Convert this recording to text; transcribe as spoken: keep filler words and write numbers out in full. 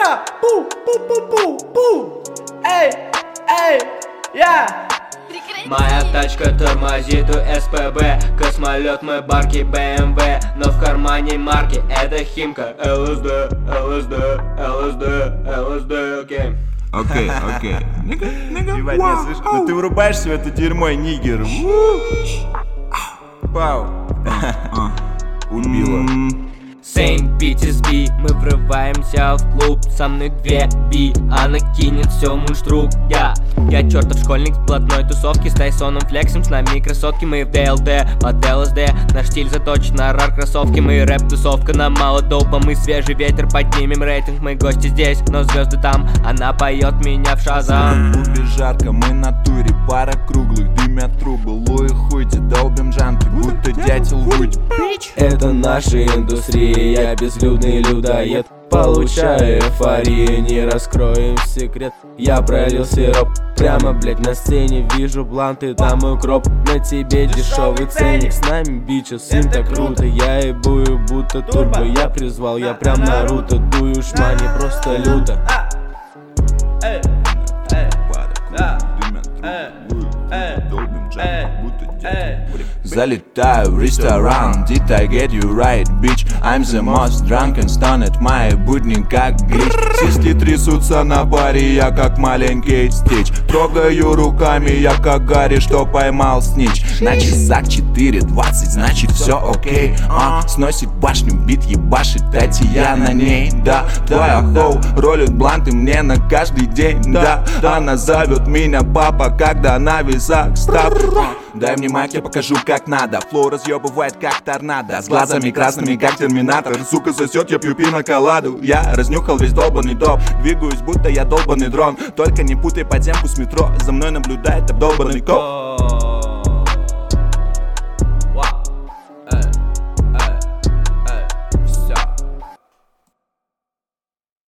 я, пу, пу, пу, пу, пу. Эй, эй, я. Моя тачка тормозит у эс пэ бэ. Космолет мой барки бэ эм вэ. Но в кармане марки это химка. эл эс дэ, эл эс дэ, эл эс дэ, эл эс дэ, окей. Окей, окей. Ебать, нет, слышь, ну ты врубаешься в это дерьмо, нигер. Пау. Убило. Сейнт Питерсби, мы врываемся в клуб. Со мной две би, она кинет все муштрук. Я, я чертов школьник с блатной тусовки. С Тайсоном Флексом, с нами красотки. Мы в дэ эл дэ, под эл эс дэ. Наш стиль заточен на рар кроссовки. Мы рэп-тусовка, нам мало допа. Мы свежий ветер, поднимем рейтинг. Мы гости здесь, но звезды там. Она поет меня в шазам. В клубе жарко, мы на туре. Пара круглых, дымят трубы. Луи хуйте, долбим жанки, будто дятел вуйти. Это наша индустрия, я безлюдный людоед. Получаю эйфорию, не раскроем секрет. Я пролил сироп прямо, блять, на сцене. Вижу бланты, там укроп. На тебе дешевый ценник. С нами бичес, им так круто. Я ебую, будто турбо. Я призвал, я прям Наруто. Дую шмани, просто люто. Эй, эй, да. Эй, Долбим жанки, будто эй. Залетаю в ресторан, did I get you right, bitch? I'm the most drunk and stoned, мои будни как глич. Сисли трясутся на баре, я как маленький стич. Трогаю руками, я как Гарри, что поймал снич. На часах четыре двадцать, значит все окей. А, сносит башню, бит ебашит, дайте я на ней. Да, твоя хоу, ролит бланты мне на каждый день. Да, она зовет меня папа, когда на весах став. Дай мне майк, я покажу как надо. Флоу разъебывает как торнадо. С глазами красными как терминатор. Сука сосет, я пью пиноколаду. Я разнюхал весь долбанный топ. Двигаюсь, будто я долбанный дрон. Только не путай подземку с метро. За мной наблюдает обдолбанный коп.